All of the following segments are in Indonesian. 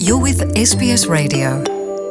You're with SBS Radio.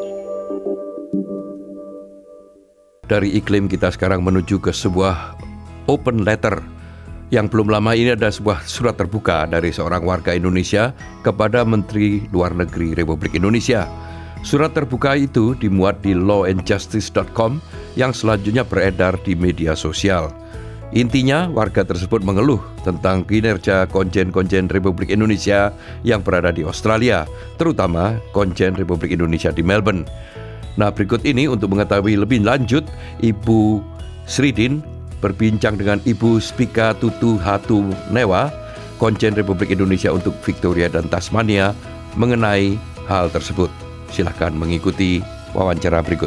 Dari iklim kita sekarang menuju ke sebuah open letter. Yang belum lama ini ada sebuah surat terbuka dari seorang warga Indonesia kepada Menteri Luar Negeri Republik Indonesia. Surat terbuka itu dimuat di lawandjustice.com yang selanjutnya beredar di media sosial. Intinya, warga tersebut mengeluh tentang kinerja konjen-konjen Republik Indonesia yang berada di Australia, terutama konjen Republik Indonesia di Melbourne. Nah, berikut ini untuk mengetahui lebih lanjut, Ibu Sridin berbincang dengan Ibu Spika Tutu Hatu Newa, konjen Republik Indonesia untuk Victoria dan Tasmania, mengenai hal tersebut. Silakan mengikuti wawancara berikut.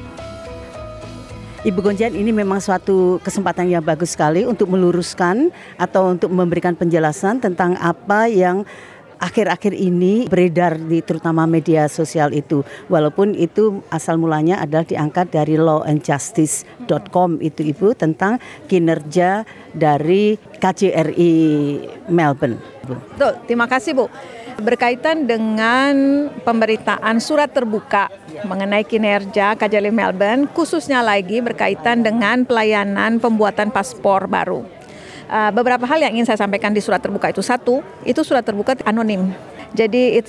Ibu Konjen, ini memang suatu kesempatan yang bagus sekali untuk meluruskan atau untuk memberikan penjelasan tentang apa yang akhir-akhir ini beredar di terutama media sosial itu. Walaupun itu asal mulanya adalah diangkat dari lawandjustice.com itu Ibu, tentang kinerja dari KJRI Melbourne. Betul, terima kasih Bu. Berkaitan dengan pemberitaan surat terbuka mengenai kinerja KJRI Melbourne, khususnya lagi berkaitan dengan pelayanan pembuatan paspor baru. Beberapa hal yang ingin saya sampaikan di surat terbuka itu. Satu, itu surat terbuka anonim. Jadi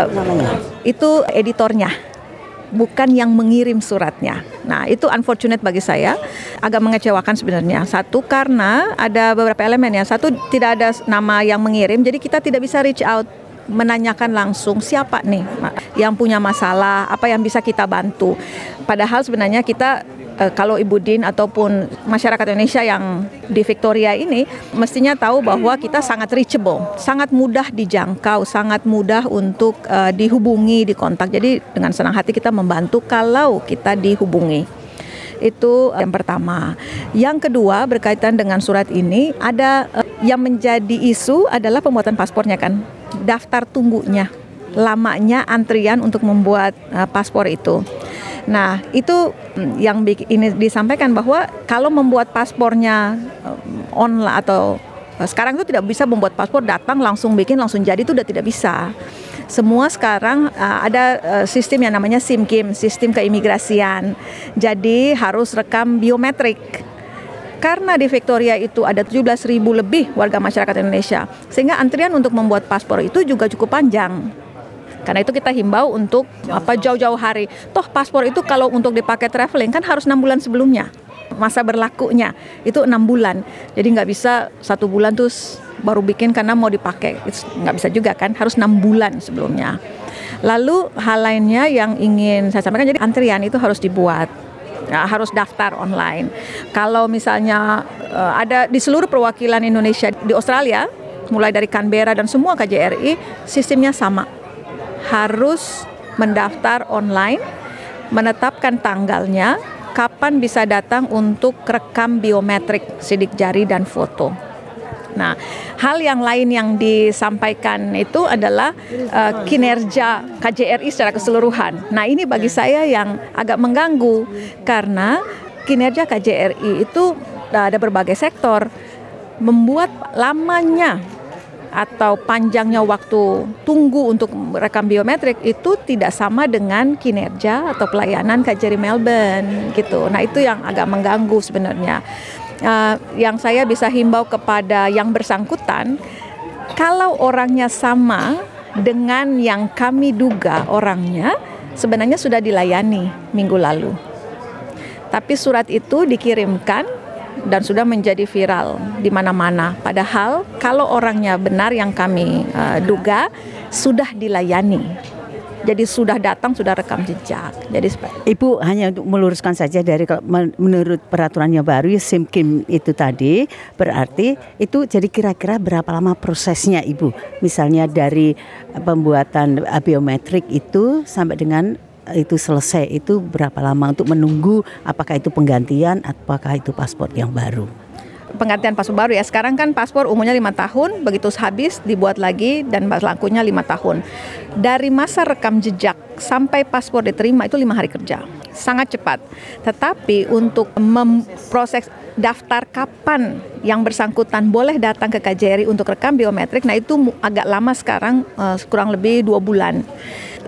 itu editornya, bukan yang mengirim suratnya. Nah, itu unfortunate bagi saya, agak mengecewakan sebenarnya. Satu, karena ada beberapa elemen ya. Satu, tidak ada nama yang mengirim, jadi kita tidak bisa reach out, menanyakan langsung siapa nih yang punya masalah, apa yang bisa kita bantu. Padahal sebenarnya kita kalau Ibu Din ataupun masyarakat Indonesia yang di Victoria ini mestinya tahu bahwa kita sangat reachable, sangat mudah dijangkau, sangat mudah untuk dihubungi, dikontak. Jadi dengan senang hati kita membantu kalau kita dihubungi. Itu yang pertama. Yang kedua, berkaitan dengan surat ini, ada yang menjadi isu adalah pembuatan paspornya kan, daftar tunggunya, lamanya antrian untuk membuat paspor itu. Nah, itu yang ini disampaikan bahwa kalau membuat paspornya online atau sekarang itu tidak bisa membuat paspor datang langsung bikin langsung jadi, itu udah tidak bisa. Semua sekarang ada sistem yang namanya SIM-KIM, sistem keimigrasian. Jadi harus rekam biometrik. Karena di Victoria itu ada 17.000 lebih warga masyarakat Indonesia, sehingga antrian untuk membuat paspor itu juga cukup panjang. Karena itu kita himbau untuk jauh-jauh hari. Toh paspor itu kalau untuk dipakai traveling kan harus 6 bulan sebelumnya. Masa berlakunya itu 6 bulan. Jadi nggak bisa 1 bulan terus baru bikin karena mau dipakai. Nggak bisa juga kan, harus 6 bulan sebelumnya. Lalu hal lainnya yang ingin saya sampaikan, jadi antrian itu harus dibuat. Ya, harus daftar online. Kalau misalnya ada di seluruh perwakilan Indonesia di Australia, mulai dari Canberra dan semua KJRI, sistemnya sama. Harus mendaftar online, menetapkan tanggalnya, kapan bisa datang untuk rekam biometrik, sidik jari dan foto. Nah, hal yang lain yang disampaikan itu adalah kinerja KJRI secara keseluruhan. Nah, ini bagi saya yang agak mengganggu karena kinerja KJRI itu ada berbagai sektor, membuat lamanya atau panjangnya waktu tunggu untuk rekam biometrik itu tidak sama dengan kinerja atau pelayanan KJRI Melbourne gitu. Nah, itu yang agak mengganggu sebenarnya. Yang saya bisa himbau kepada yang bersangkutan, kalau orangnya sama dengan yang kami duga orangnya, sebenarnya sudah dilayani minggu lalu. Tapi surat itu dikirimkan dan sudah menjadi viral di mana-mana. Padahal kalau orangnya benar yang kami duga, sudah dilayani. Jadi sudah datang, sudah rekam jejak. Jadi Ibu, hanya untuk meluruskan saja, dari menurut peraturannya baru SIM-KIM itu tadi, berarti itu jadi kira-kira berapa lama prosesnya Ibu? Misalnya dari pembuatan biometrik itu sampai dengan itu selesai, itu berapa lama untuk menunggu apakah itu penggantian, apakah itu paspor yang baru? Penggantian paspor baru ya, sekarang kan paspor umumnya 5 tahun, begitu habis dibuat lagi dan berlakunya 5 tahun. Dari masa rekam jejak sampai paspor diterima itu 5 hari kerja, sangat cepat. Tetapi untuk memproses daftar kapan yang bersangkutan boleh datang ke KJRI untuk rekam biometrik, nah itu agak lama sekarang, kurang lebih 2 bulan.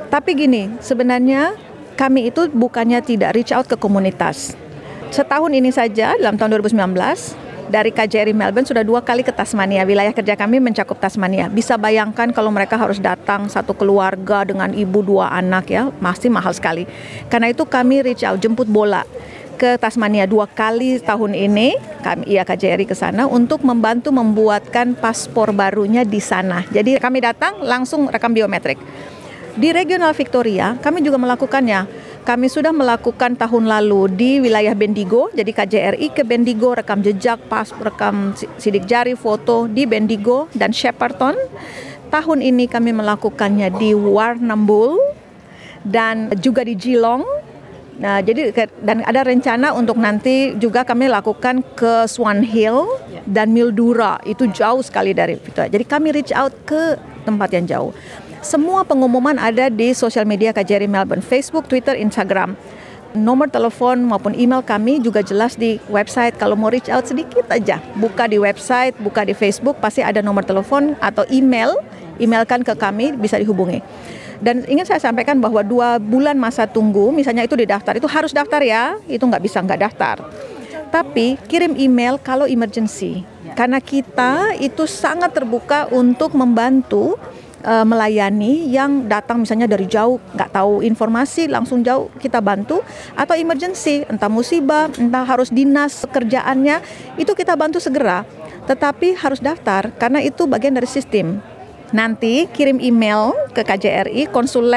Tapi gini, sebenarnya kami itu bukannya tidak reach out ke komunitas. Setahun ini saja, dalam tahun 2019, dari KJRI Melbourne sudah 2 kali ke Tasmania. Wilayah kerja kami mencakup Tasmania. Bisa bayangkan kalau mereka harus datang satu keluarga dengan ibu 2 anak ya, masih mahal sekali. Karena itu kami reach out, jemput bola ke Tasmania 2 kali tahun ini. KJRI ke sana untuk membantu membuatkan paspor barunya di sana. Jadi kami datang langsung rekam biometrik. Di regional Victoria kami juga melakukannya. Kami sudah melakukan tahun lalu di wilayah Bendigo, jadi KJRI ke Bendigo, rekam jejak, rekam sidik jari, foto di Bendigo dan Shepparton. Tahun ini kami melakukannya di Warrnambool dan juga di Geelong. Nah, jadi dan ada rencana untuk nanti juga kami lakukan ke Swan Hill dan Mildura, itu jauh sekali dari Victoria. Jadi kami reach out ke tempat yang jauh. Semua pengumuman ada di sosial media KJRI Melbourne, Facebook, Twitter, Instagram. Nomor telepon maupun email kami juga jelas di website. Kalau mau reach out sedikit aja, buka di website, buka di Facebook, pasti ada nomor telepon atau emailkan ke kami, bisa dihubungi. Dan ingin saya sampaikan bahwa 2 bulan masa tunggu, misalnya itu didaftar, itu harus daftar ya, itu nggak bisa nggak daftar. Tapi kirim email kalau emergency, karena kita itu sangat terbuka untuk membantu melayani yang datang misalnya dari jauh, nggak tahu informasi, langsung jauh kita bantu, atau emergency, entah musibah, entah harus dinas kerjaannya, itu kita bantu segera. Tetapi harus daftar karena itu bagian dari sistem. Nanti kirim email ke KJRI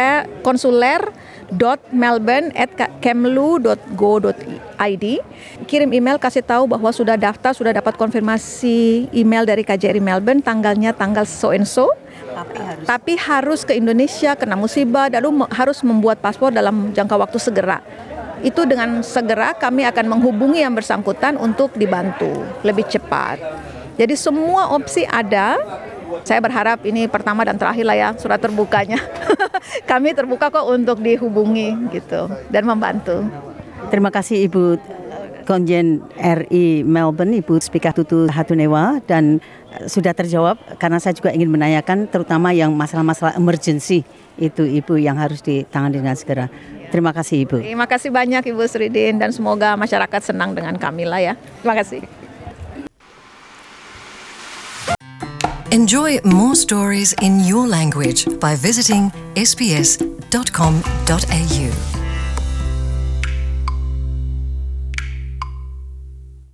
konsuler.melbourne@kemlu.go.id. Kirim email kasih tahu bahwa sudah daftar, sudah dapat konfirmasi email dari KJRI Melbourne, tanggalnya tanggal so and so. Tapi harus ke Indonesia, kena musibah, lalu harus membuat paspor dalam jangka waktu segera. Itu dengan segera kami akan menghubungi yang bersangkutan untuk dibantu lebih cepat. Jadi semua opsi ada. Saya berharap ini pertama dan terakhir lah ya surat terbukanya. Kami terbuka kok untuk dihubungi gitu dan membantu. Terima kasih Ibu Konjen RI Melbourne, Ibu Spika Tutu Hatunewa, dan sudah terjawab karena saya juga ingin menanyakan terutama yang masalah-masalah emergency itu Ibu yang harus ditangani dengan segera. Terima kasih Ibu. Terima kasih banyak Ibu Sridin dan semoga masyarakat senang dengan kami lah ya. Terima kasih. Enjoy more stories in your language by visiting sbs.com.au.